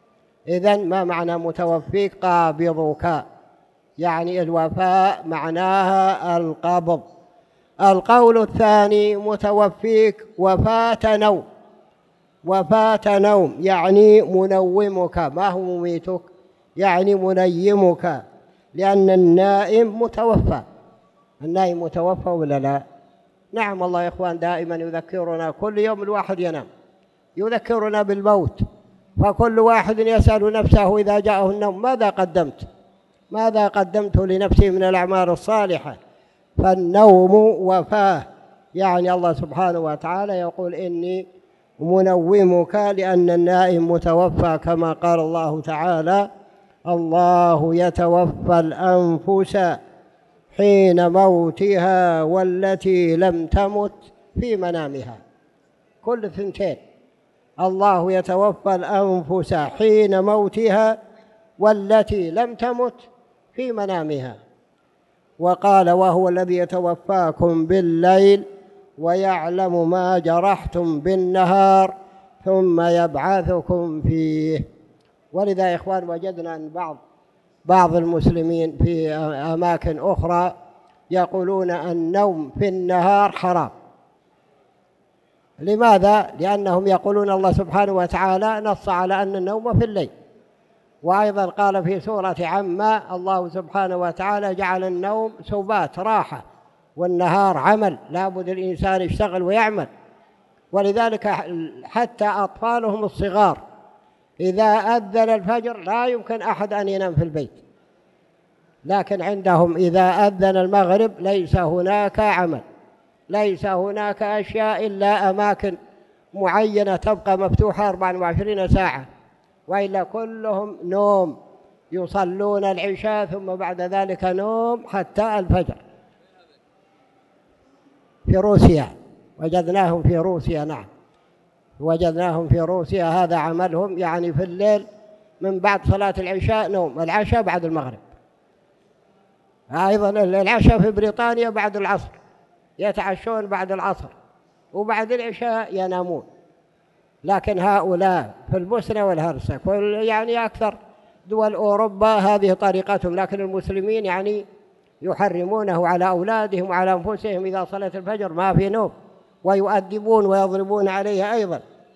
إذن ما معنى متوفيك؟ قابضك، يعني الوفاء معناها القبض. القول الثاني متوفيك وفاة نوم، وفاة نوم يعني منومك. ما هو مميتك؟ يعني منيمك، لأن النائم متوفى. النائم متوفى ولا لا؟ نعم. الله يا إخوان دائما يذكرنا، كل يوم الواحد ينام يذكرنا بالموت، فكل واحد يسأل نفسه إذا جاءه النوم ماذا قدمت ماذا قدمت لنفسي من الأعمال الصالحة. فالنوم وفاه، يعني الله سبحانه وتعالى يقول إني منومك، لأن النائم متوفى، كما قال الله تعالى الله يتوفى الأنفس حين موتها والتي لم تمت في منامها. كل ثنتين، الله يتوفى الأنفس حين موتها والتي لم تمت في منامها. وقال وهو الذي يتوفاكم بالليل ويعلم ما جرحتم بالنهار ثم يبعثكم فيه. ولذا يا إخوان وجدنا أن بعض بعض المسلمين في أماكن أخرى يقولون النوم في النهار حرام، لماذا؟ لأنهم يقولون الله سبحانه وتعالى نص على أن النوم في الليل، وأيضا قال في سورة عما الله سبحانه وتعالى جعل النوم سبات راحة، والنهار عمل، لابد الإنسان يشتغل ويعمل. ولذلك حتى أطفالهم الصغار إذا أذن الفجر لا يمكن أحد أن ينام في البيت، لكن عندهم إذا أذن المغرب ليس هناك عمل، ليس هناك أشياء إلا أماكن معينة تبقى مفتوحة أربعة وعشرين ساعة، وإلا كلهم نوم، يصلون العشاء ثم بعد ذلك نوم حتى الفجر. في روسيا وجدناهم في روسيا، نعم وجدناهم في روسيا، هذا عملهم، يعني في الليل من بعد صلاة العشاء نوم، العشاء بعد المغرب. أيضا العشاء في بريطانيا بعد العصر، يتعشون بعد العصر وبعد العشاء ينامون. لكن هؤلاء في البوسنة والهرسك يعني أكثر دول أوروبا هذه طريقتهم، لكن المسلمين يعني يحرمونه على أولادهم وعلى أنفسهم، إذا صلت الفجر ما في نوم، ويؤدبون ويضربون عليه أيضا.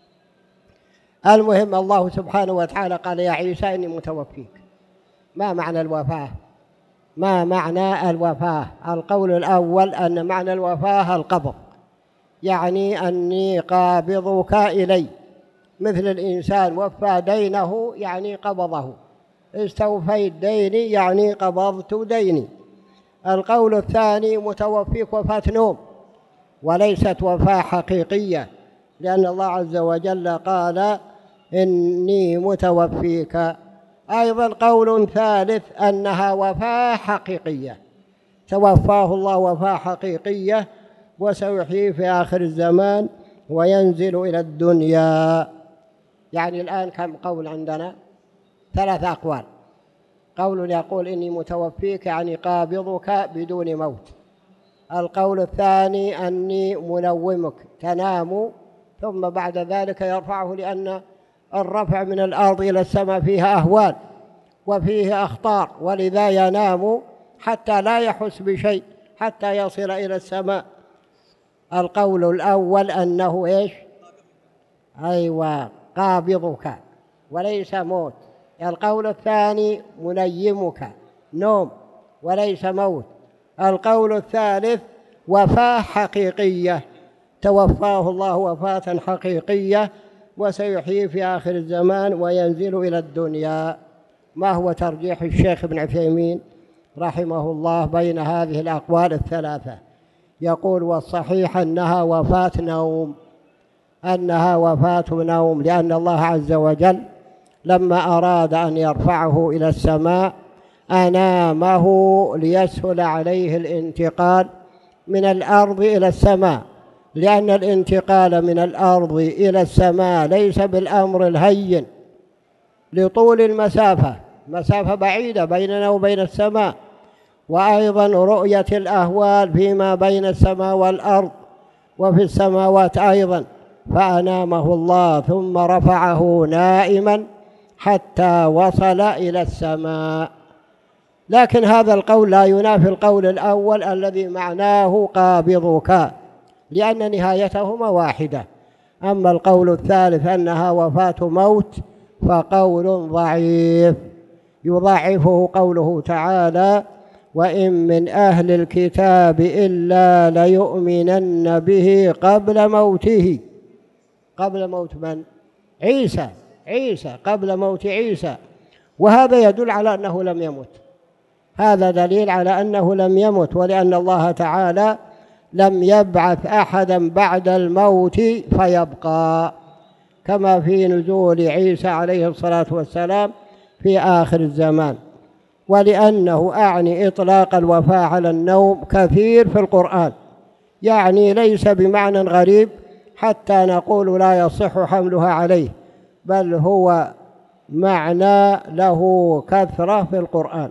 المهم الله سبحانه وتعالى قال يا عيسى إني متوفيك. ما معنى الوفاة؟ ما معنى الوفاة؟ القول الأول أن معنى الوفاة القبض، يعني أني قابضك إلي، مثل الإنسان وفى دينه يعني قبضه، استوفيت ديني يعني قبضت ديني. القول الثاني متوفيك وفاة نوم وليست وفاة حقيقية، لأن الله عز وجل قال إني متوفيك. أيضا قول ثالث أنها وفاة حقيقية، توفاه الله وفاة حقيقية، وسيحييه في آخر الزمان وينزل إلى الدنيا. يعني الآن كم قول عندنا؟ ثلاث أقوال. قول يقول إني متوفيك يعني قابضك بدون موت. القول الثاني أني منومك، تنام ثم بعد ذلك يرفعه، لأن الرفع من الأرض إلى السماء فيها أهوال وفيه أخطار، ولذا ينام حتى لا يحس بشيء حتى يصل إلى السماء. القول الأول أنه إيش؟ أيوة قابضك وليس موت. القول الثاني منيمك، نوم وليس موت. القول الثالث وفاة حقيقية، توفاه الله وفاة حقيقية، وسيحيي في آخر الزمان وينزل إلى الدنيا. ما هو ترجيح الشيخ ابن عثيمين رحمه الله بين هذه الأقوال الثلاثة؟ يقول والصحيح أنها وفاة نوم، أنها وفاة نوم، لأن الله عز وجل لما أراد أن يرفعه إلى السماء أنامه ليسهل عليه الانتقال من الأرض إلى السماء، لأن الانتقال من الأرض إلى السماء ليس بالأمر الهين لطول المسافة، مسافة بعيدة بيننا وبين السماء، وأيضا رؤية الأهوال فيما بين السماء والأرض وفي السماوات أيضا. فأنامه الله ثم رفعه نائما حتى وصل إلى السماء. لكن هذا القول لا ينافي القول الأول الذي معناه قابضك، لأن نهايتهما واحدة. أما القول الثالث أنها وفاة موت فقول ضعيف، يضعفه قوله تعالى وإن من أهل الكتاب إلا ليؤمنن به قبل موته. قبل موت من؟ عيسى، عيسى قبل موت عيسى، وهذا يدل على أنه لم يمت، هذا دليل على أنه لم يمت، ولأن الله تعالى لم يبعث أحدا بعد الموت فيبقى، كما في نزول عيسى عليه الصلاة والسلام في آخر الزمان. ولأنه أعني إطلاق الوفاة على النوم كثير في القرآن، يعني ليس بمعنى غريب حتى نقول لا يصح حملها عليه، بل هو معنى له كثرة في القرآن.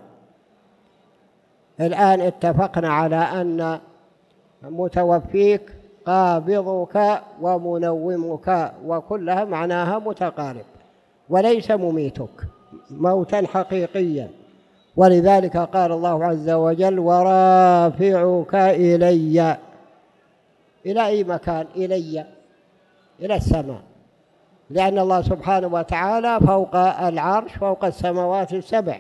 الآن اتفقنا على أن متوفيك قابضك ومنومك وكلها معناها متقارب، وليس مميتك موتا حقيقيا. ولذلك قال الله عز وجل ورافعك إلي. إلى أي مكان؟ إلي إلى السماء، لأن الله سبحانه وتعالى فوق العرش فوق السماوات السبع،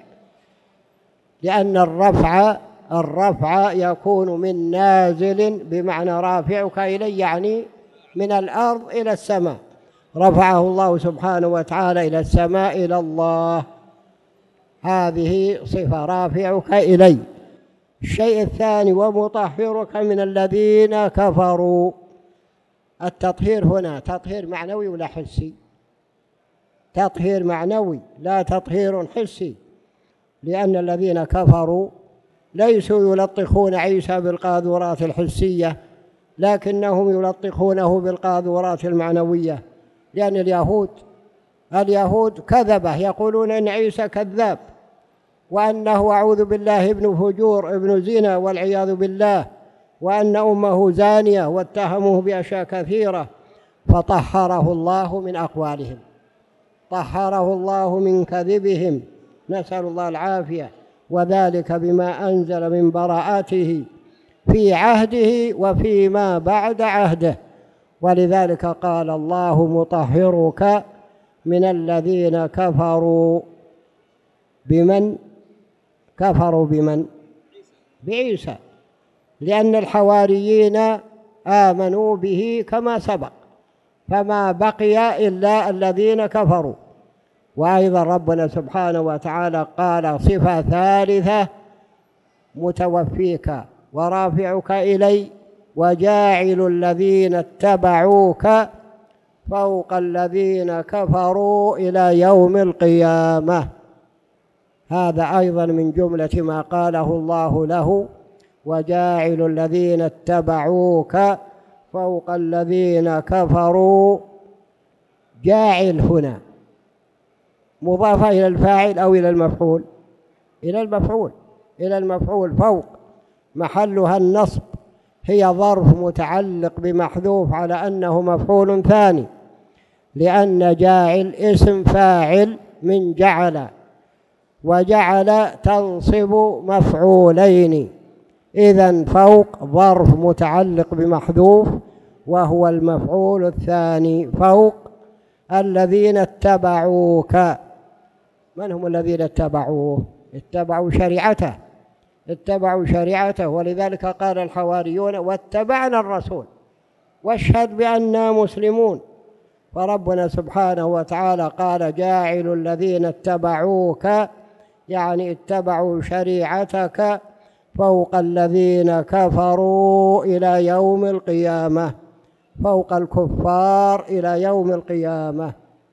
لأن الرفع الرفع يكون من نازل بمعنى رافعك إلي، يعني من الأرض إلى السماء، رفعه الله سبحانه وتعالى إلى السماء إلى الله، هذه صفة رافعك إلي. الشيء الثاني ومطهرك من الذين كفروا. التطهير هنا تطهير معنوي ولا حسي؟ تطهير معنوي لا تطهير حسي، لأن الذين كفروا ليسوا يلطخون عيسى بالقاذورات الحسية، لكنهم يلطخونه بالقاذورات المعنوية، لأن اليهود اليهود كذبة، يقولون إن عيسى كذاب، وأنه أعوذ بالله ابن فجور ابن زنا والعياذ بالله، وأن أمه زانية، واتهموه بأشياء كثيرة، فطهره الله من أقوالهم، طهره الله من كذبهم، نسأل الله العافية، وذلك بما أنزل من براءته في عهده وفيما بعد عهده. ولذلك قال الله مطهرك من الذين كفروا. بمن كفروا؟ بمن؟ بعيسى، لأن الحواريين آمنوا به كما سبق، فما بقي إلا الذين كفروا. وأيضا ربنا سبحانه وتعالى قال صفة ثالثة: متوفيك ورافعك إلي وجاعل الذين اتبعوك فوق الذين كفروا إلى يوم القيامة. هذا أيضا من جملة ما قاله الله له: وجاعل الذين اتبعوك فوق الذين كفروا. جاعل هنا مضافة إلى الفاعل أو إلى المفعول؟ إلى المفعول، إلى المفعول. فوق محلها النصب، هي ظرف متعلق بمحذوف على أنه مفعول ثاني، لأن جاعل اسم فاعل من جعل، وجعل تنصب مفعولين، إذن فوق ظرف متعلق بمحذوف وهو المفعول الثاني. فوق الذين اتبعوك. من هم الذين اتبعوه؟ اتبعوا شريعته، اتبعوا شريعته. ولذلك قال الحواريون: واتبعنا الرسول واشهد بأننا مسلمون. فربنا سبحانه وتعالى قال: جاعل الذين اتبعوك، يعني اتبعوا شريعتك، فوق الذين كفروا إلى يوم القيامة، فوق الكفار إلى يوم القيامة.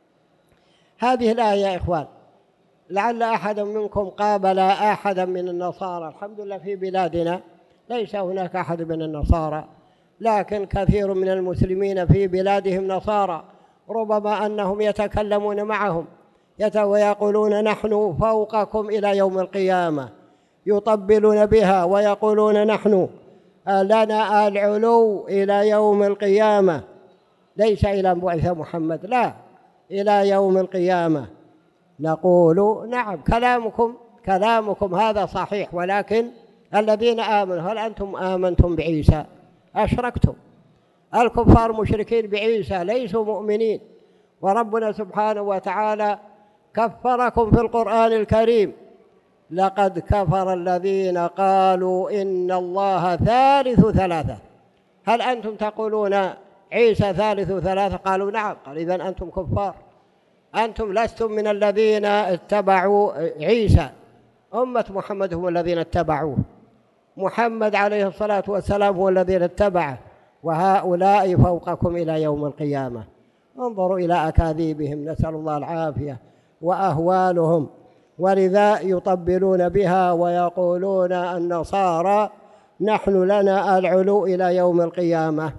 هذه الآية يا إخوان، لعل أحدا منكم قابل أحدا من النصارى. الحمد لله في بلادنا ليس هناك أحد من النصارى، لكن كثير من المسلمين في بلادهم نصارى، ربما أنهم يتكلمون معهم ويقولون: نحن فوقكم إلى يوم القيامة، يطبلون بها ويقولون: نحن لنا العلو إلى يوم القيامة، ليس إلى بعث محمد، لا، إلى يوم القيامة. نقول: نعم، كلامكم كلامكم هذا صحيح، ولكن الذين آمنوا، هل أنتم آمنتم بعيسى؟ أشركتم. الكفار مشركين بعيسى، ليسوا مؤمنين. وربنا سبحانه وتعالى كفركم في القرآن الكريم: لقد كفر الذين قالوا إن الله ثالث ثلاثة. هل أنتم تقولون عيسى ثالث ثلاثة؟ قالوا: نعم. قال: إذن أنتم كفار، أنتم لستم من الذين اتبعوا عيسى. أمة محمد هم الذين اتبعوه، محمد عليه الصلاة والسلام هو الذين اتبعه، وهؤلاء فوقكم إلى يوم القيامة. انظروا إلى أكاذيبهم، نسأل الله العافية، وأهوالهم. ولذا يطبلون بها ويقولون النصارى: نحن لنا العلو إلى يوم القيامة،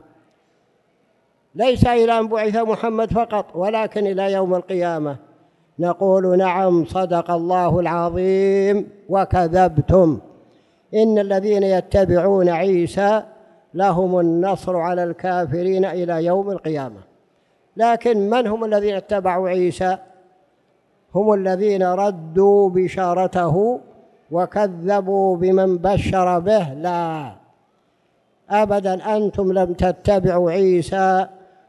ليس إلى أن بعث محمد فقط، ولكن إلى يوم القيامة. نقول: نعم، صدق الله العظيم وكذبتم. إن الذين يتبعون عيسى لهم النصر على الكافرين إلى يوم القيامة. لكن من هم الذين اتبعوا عيسى؟ هم الذين ردوا بشارته وكذبوا بمن بشر به. لا، أبدا، أنتم لم تتبعوا عيسى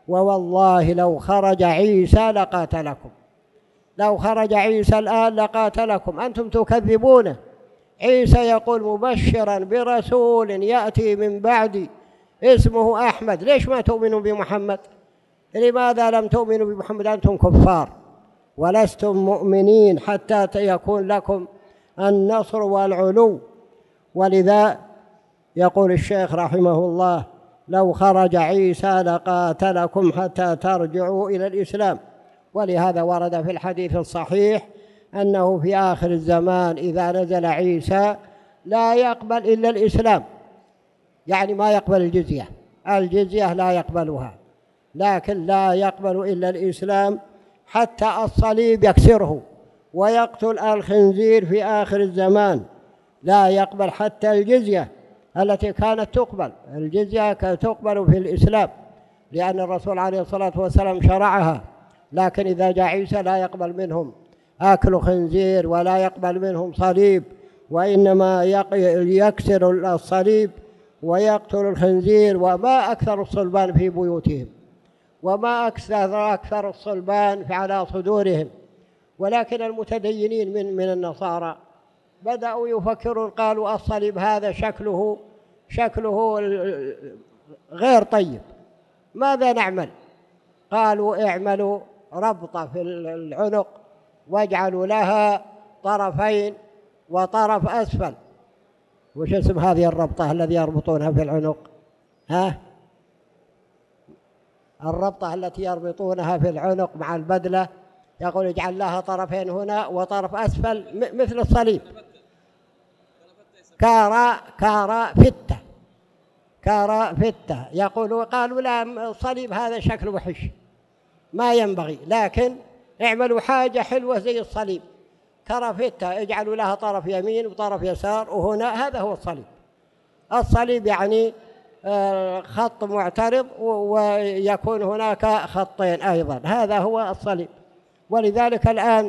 ووالله لو خرج عيسى لقاتلكم، لو خرج عيسى الآن لقاتلكم، أنتم تكذبونه. عيسى يقول مبشرا برسول يأتي من بعدي اسمه أحمد. ليش ما تؤمنوا بمحمد؟ لماذا لم تؤمنوا بمحمد؟ أنتم كفار ولستم مؤمنين حتى يكون لكم النصر والعلو. ولذا يقول الشيخ رحمه الله لو خرج عيسى لقاتلكم حتى ترجعوا إلى الإسلام. ولهذا ورد في الحديث الصحيح أنه في آخر الزمان إذا نزل عيسى لا يقبل إلا الإسلام، يعني ما يقبل الجزية، الجزية لا يقبلها، لكن لا يقبل إلا الإسلام. حتى الصليب يكسره ويقتل الخنزير في آخر الزمان، لا يقبل حتى الجزية التي كانت تقبل، الجزية تقبل في الإسلام لأن الرسول عليه الصلاة والسلام شرعها. لكن إذا جاء عيسى لا يقبل منهم أكل خنزير ولا يقبل منهم صليب، وإنما يكسر الصليب ويقتل الخنزير. وما أكثر الصلبان في بيوتهم، وما أكثر أكثر الصلبان على صدورهم. ولكن المتدينين من من النصارى بدأوا يفكرون، قالوا الصليب هذا شكله شكله غير طيب، ماذا نعمل؟ قالوا اعملوا ربطة في العنق واجعلوا لها طرفين وطرف أسفل. وش اسم هذه الربطة الذي يربطونها في العنق؟ ها؟ الربطة التي يربطونها في العنق مع البدلة، يقول اجعل لها طرفين هنا وطرف أسفل مثل الصليب. كارا كارا فتة، كارا فتة. يقولوا قالوا لا، الصليب هذا شكله وحش ما ينبغي، لكن اعملوا حاجة حلوة زي الصليب. كارا فتة اجعلوا لها طرف يمين وطرف يسار، وهنا هذا هو الصليب. الصليب يعني خط معترض ويكون هناك خطين أيضا، هذا هو الصليب. ولذلك الآن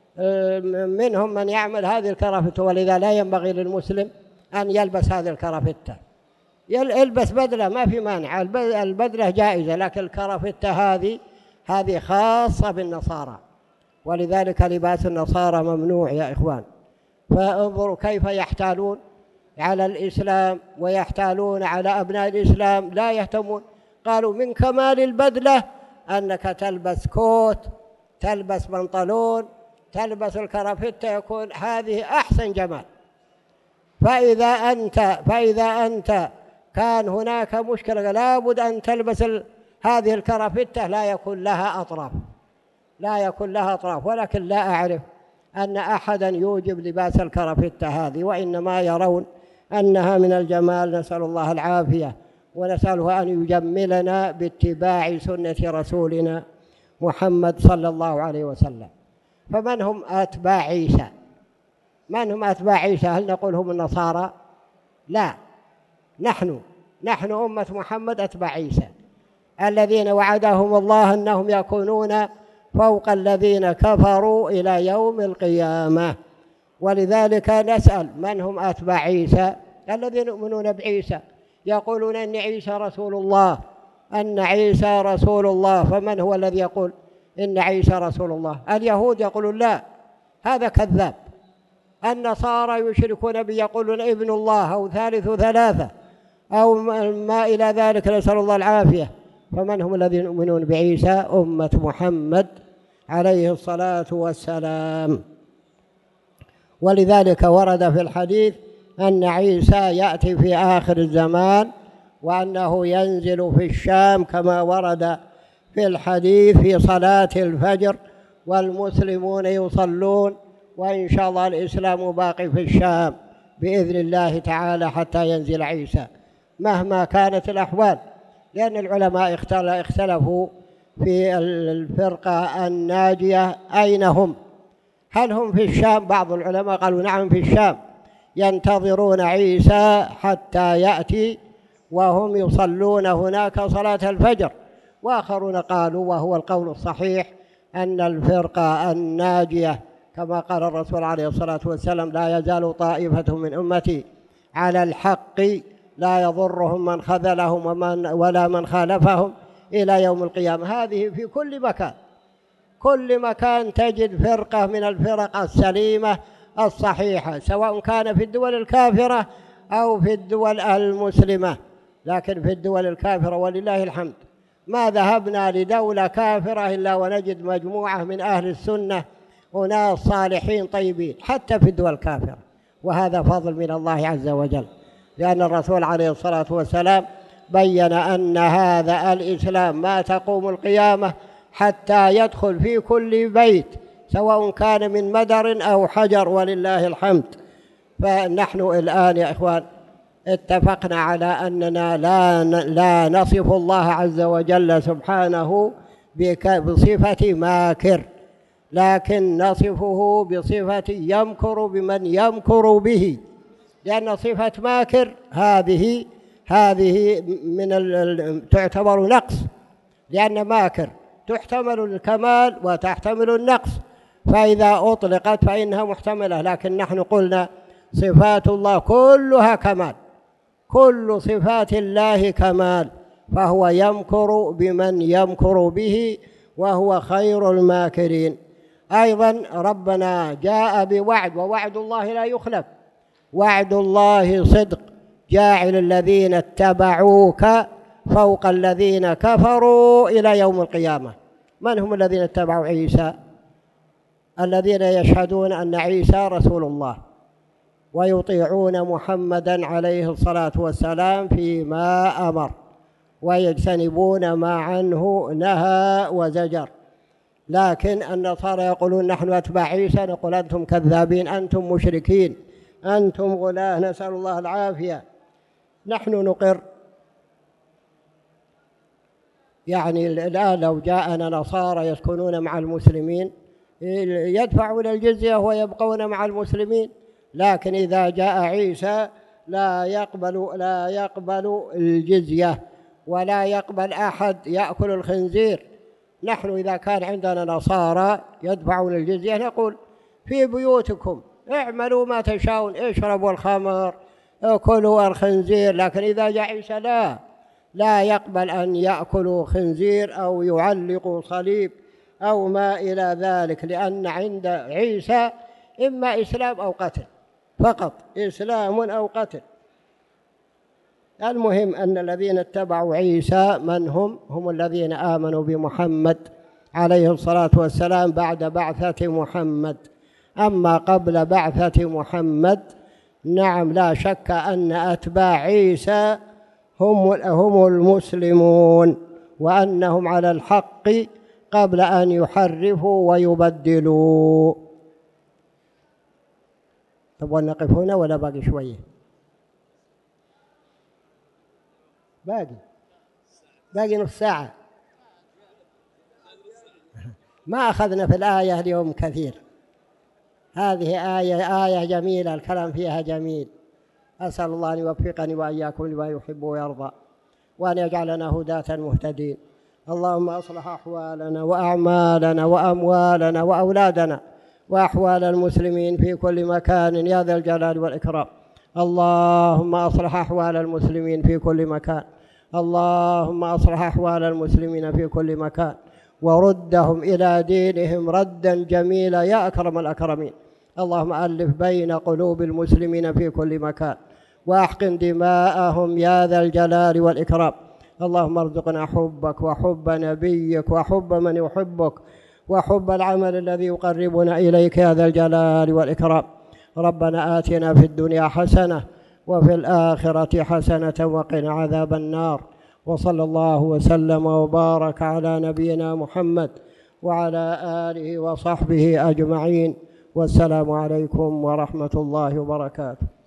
منهم من يعمل هذه الكرافتة، ولذا لا ينبغي للمسلم أن يلبس هذه الكرافتة. يلبس بدلة ما في مانع، البدلة جائزة، لكن الكرافتة هذه هذه خاصة بالنصارى، ولذلك لباس النصارى ممنوع يا إخوان. فانظروا كيف يحتالون على الإسلام ويحتالون على أبناء الإسلام، لا يهتمون. قالوا من كمال البدلة أنك تلبس كوت، تلبس بنطلون، تلبس الكرافتة، يكون هذه أحسن جمال. فإذا أنت فإذا أنت كان هناك مشكلة لابد أن تلبس هذه الكرافتة لا يكون لها أطراف، لا يكون لها أطراف. ولكن لا أعرف أن أحدا يوجب لباس الكرافتة هذه، وإنما يرون أنها من الجمال. نسأل الله العافية، ونسأله أن يجملنا باتباع سنة رسولنا محمد صلى الله عليه وسلم. فمن هم أتباع عيسى؟ من هم أتباع عيسى؟ هل نقول هم النصارى؟ لا، نحن نحن أمة محمد أتباع عيسى، الذين وعدهم الله أنهم يكونون فوق الذين كفروا إلى يوم القيامة. ولذلك نسأل من هم أتباع عيسى؟ الذين يؤمنون بعيسى، يقولون أن عيسى رسول الله، أن عيسى رسول الله. فمن هو الذي يقول إن عيسى رسول الله؟ اليهود يقولون لا، هذا كذاب. النصارى يشركون به، يقولون ابن الله أو ثالث ثلاثة أو ما إلى ذلك، نسأل الله العافية. فمن هم الذين يؤمنون بعيسى؟ أمة محمد عليه الصلاة والسلام. ولذلك ورد في الحديث أن عيسى يأتي في آخر الزمان وأنه ينزل في الشام، كما ورد في الحديث في صلاة الفجر والمسلمون يصلون، وإن شاء الله الإسلام باقي في الشام بإذن الله تعالى حتى ينزل عيسى مهما كانت الأحوال. لأن العلماء اختلفوا في الفرقة الناجية أين هم، هل هم في الشام؟ بعض العلماء قالوا نعم في الشام، ينتظرون عيسى حتى يأتي وهم يصلون هناك صلاة الفجر. وآخرون قالوا، وهو القول الصحيح، أن الفرقة الناجية كما قال الرسول عليه الصلاة والسلام لا يزال طائفة من أمتي على الحق لا يضرهم من خذلهم ومن ولا من خالفهم إلى يوم القيامة. هذه في كل مكان، كل مكان تجد فرقة من الفرق السليمة الصحيحة، سواء كان في الدول الكافرة أو في الدول المسلمة. لكن في الدول الكافرة ولله الحمد ما ذهبنا لدولة كافرة إلا ونجد مجموعة من أهل السنة وناس صالحين طيبين حتى في الدول الكافرة، وهذا فضل من الله عز وجل، لأن الرسول عليه الصلاة والسلام بين أن هذا الإسلام ما تقوم القيامة حتى يدخل في كل بيت سواء كان من مدر أو حجر، ولله الحمد. فنحن الآن يا إخوان اتفقنا على أننا لا لا نصف الله عز وجل سبحانه بصفة ماكر، لكن نصفه بصفة يمكر بمن يمكر به، لأن صفة ماكر هذه هذه من تعتبر نقص، لأن ماكر تحتمل الكمال وتحتمل النقص، فإذا أطلقت فإنها محتملة. لكن نحن قلنا صفات الله كلها كمال، كل صفات الله كمال، فهو يمكر بمن يمكر به وهو خير الماكرين. أيضا ربنا جاء بوعد، ووعد الله لا يخلف، وعد الله صدق، جاعل الذين اتبعوك فوق الذين كفروا إلى يوم القيامة. من هم الذين اتبعوا عيسى؟ الذين يشهدون أن عيسى رسول الله ويطيعون محمدا عليه الصلاة والسلام فيما أمر ويجتنبون ما عنه نهى وزجر. لكن النصارى يقولون نحن أتباع عيسى، نقول أنتم كذابين، أنتم مشركين، أنتم غلاة، نسأل الله العافية. نحن نقر، يعني الآن لو جاءنا نصارى يسكنون مع المسلمين يدفعون الجزية ويبقون مع المسلمين، لكن إذا جاء عيسى لا يقبل لا يقبل الجزية ولا يقبل أحد يأكل الخنزير. نحن إذا كان عندنا نصارى يدفعون الجزية نقول في بيوتكم اعملوا ما تشاءون، اشربوا الخمر، اكلوا الخنزير، لكن إذا جاء عيسى لا لا يقبل أن يأكلوا خنزير أو يعلقوا صليب أو ما إلى ذلك، لأن عند عيسى إما إسلام أو قتل، فقط إسلام أو قتل. المهم أن الذين اتبعوا عيسى من هم؟ هم الذين آمنوا بمحمد عليه الصلاة والسلام بعد بعثة محمد. أما قبل بعثة محمد نعم لا شك أن أتباع عيسى هم هم المسلمون، وأنهم على الحق قبل أن يحرفوا ويبدلوا. تبغى نقف هنا ولا باقي شوية؟ باقي باقي نص ساعة. ما أخذنا في الآية اليوم كثير، هذه آية آية جميلة، الكلام فيها جميل. أسأل الله أن يوفقني وإياكم لما يحب ويرضى، وأن يجعلنا هداة مهتدين. اللهم أصلح أحوالنا وأعمالنا وأموالنا وأولادنا وأحوال المسلمين في كل مكان يا ذا الجلال والإكرام. اللهم أصلح أحوال المسلمين في كل مكان، اللهم أصلح أحوال المسلمين في كل مكان، وردهم إلى دينهم ردا جميلا يا أكرم الأكرمين. اللهم ألف بين قلوب المسلمين في كل مكان، وأحقن دماءهم يا ذا الجلال والإكرام. اللهم ارزقنا حبك وحب نبيك وحب من يحبك وحب العمل الذي يقربنا إليك يا ذا الجلال والإكرام. ربنا آتنا في الدنيا حسنة وفي الآخرة حسنة وقنا عذاب النار. وصلى الله وسلم وبارك على نبينا محمد وعلى آله وصحبه أجمعين، والسلام عليكم ورحمة الله وبركاته.